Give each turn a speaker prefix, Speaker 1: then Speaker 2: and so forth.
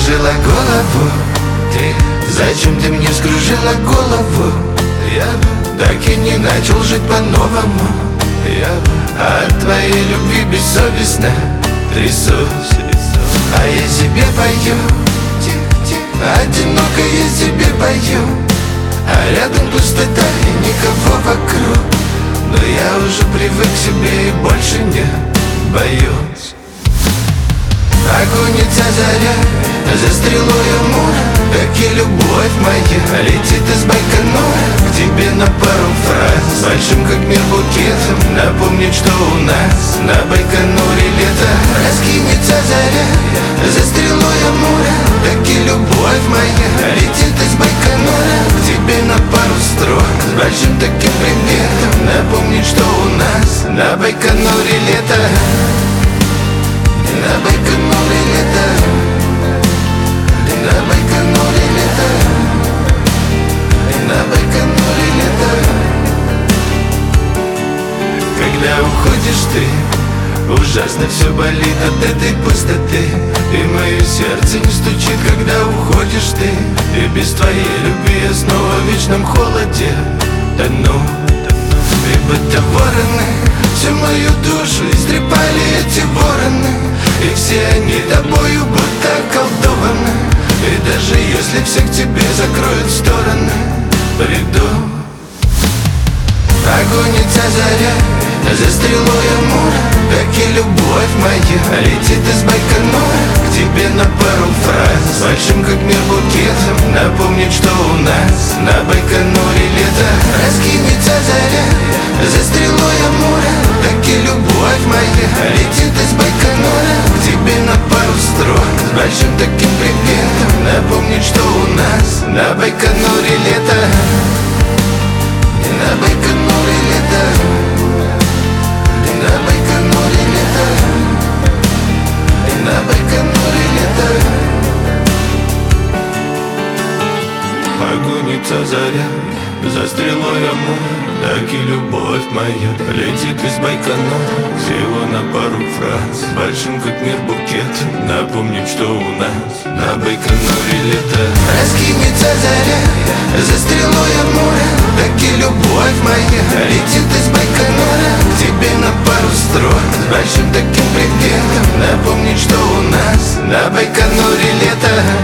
Speaker 1: вскружила голову? Зачем ты мне вскружила голову? Я бы так и не начал жить по-новому. Я бы от твоей любви бессовестно трясусь. А я себе пою, одиноко я себе пою, а рядом пустота и никого вокруг. Но я уже привык к себе и больше не боюсь. Окунется заря за стрелой амура, как и любовь моя летит из Байконура к тебе на пару фраз, большим как мир букетом, напомнить, что у нас на Байконуре лето. Раскинется заря за стрелой амура, как и любовь моя летит из Байконура к тебе на пару строк, с большим таким приветом, напомнить, что у нас на Байконуре лето. На Байконуре лето, на Байконуре лето, на Байконуре лето. Когда уходишь ты, ужасно все болит от этой пустоты, и мое сердце не стучит, когда уходишь ты. И без твоей любви я снова в вечном холоде тону. И будто вороны всю мою душу истрепали эти вороны, и все они тобою будто околдованы. И даже если всех тебе закроют в стороны, приду. Окунется заря за стрелой амура, как и любовь моя летит из Байконура к тебе на пару фраз, большим как мир букетом, напомнить, что у нас на Байконуре лето. Раскинется заря за стрелой амура, как и любовь моя летит из Байконура к тебе на пару строк, с большим таким приветом, напомнить, что у нас на Байконуре лето. На Байконуре лето, на Байконуре лето, на Байконуре лето. Окунется заря за стрелой амура, так и любовь моя летит из Байконура всего на пару фраз, большим как мир букетом, напомнить, что у нас на Байконуре лето. Раскинется заря за стрелой амура, так и любовь моя летит из Байконура к тебе на пару строк, с большим таким приветом, напомнить, что у нас на Байконуре лето.